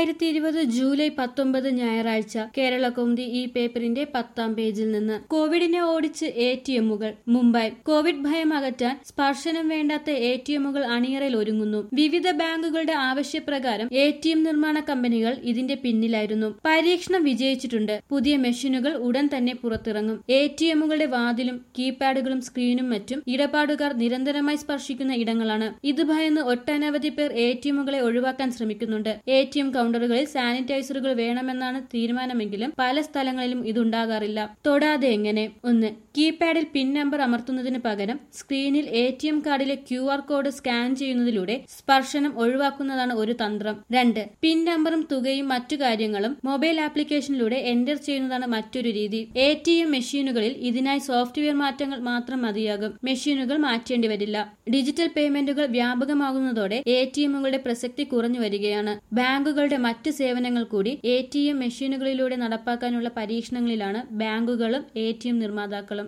2020 July 19 ഞായറാഴ്ച കേരളകൗമുദി ഈ പേപ്പറിന്റെ 10ാം പേജിൽ നിന്ന്. കോവിഡിനെ ഓടിച്ച് എടിഎമ്മുകൾ. മുംബൈ. കോവിഡ് ഭയം അകറ്റാൻ സ്പർശനം വേണ്ടാത്ത എടിഎമ്മുകൾ അണിയറയിൽ ഒരുങ്ങുന്നു. വിവിധ ബാങ്കുകളുടെ ആവശ്യപ്രകാരം എടിഎം നിർമ്മാണ കമ്പനികൾ ഇതിന്റെ പിന്നിലായിരുന്നു. പരീക്ഷണം വിജയിച്ചിട്ടുണ്ട്. പുതിയ മെഷീനുകൾ ഉടൻ തന്നെ പുറത്തിറങ്ങും. എടിഎമ്മുകളുടെ വാതിലും കീപാഡുകളും സ്ക്രീനും മറ്റും ഇടപാടുകാർ നിരന്തരമായി സ്പർശിക്കുന്ന ഇടങ്ങളാണ്. ഇത് ഭയന്ന് ഒട്ടനവധി പേർ എടിഎമ്മുകളെ ഒഴിവാക്കാൻ ശ്രമിക്കുന്നുണ്ട്. എടിഎം കൗണ്ടറുകളിൽ സാനിറ്റൈസറുകൾ വേണമെന്നാണ് തീരുമാനമെങ്കിലും പല സ്ഥലങ്ങളിലും ഇതുണ്ടാകാറില്ല. തൊടാതെ എങ്ങനെ? 1. കീപാഡിൽ പിൻ നമ്പർ അമർത്തുന്നതിന് പകരം സ്ക്രീനിൽ എടിഎം കാർഡിലെ QR കോഡ് സ്കാൻ ചെയ്യുന്നതിലൂടെ സ്പർശനം ഒഴിവാക്കുന്നതാണ് ഒരു തന്ത്രം. 2. പിൻ നമ്പറും തുകയും മറ്റു കാര്യങ്ങളും മൊബൈൽ ആപ്ലിക്കേഷനിലൂടെ എന്റർ ചെയ്യുന്നതാണ് മറ്റൊരു രീതി. എടിഎം മെഷീനുകളിൽ ഇതിനായി സോഫ്റ്റ്വെയർ മാറ്റങ്ങൾ മാത്രം മതിയാകും. മെഷീനുകൾ മാറ്റേണ്ടി വരില്ല. ഡിജിറ്റൽ പേയ്മെന്റുകൾ വ്യാപകമാകുന്നതോടെ എടിഎമ്മുകളുടെ പ്രസക്തി കുറഞ്ഞു വരികയാണ്. ബാങ്കുകളുടെ മറ്റ് സേവനങ്ങൾ കൂടി എടിഎം മെഷീനുകളിലൂടെ നടപ്പാക്കാനുള്ള പരീക്ഷണങ്ങളിലാണ് ബാങ്കുകളും എടിഎം നിർമ്മാതാക്കളും.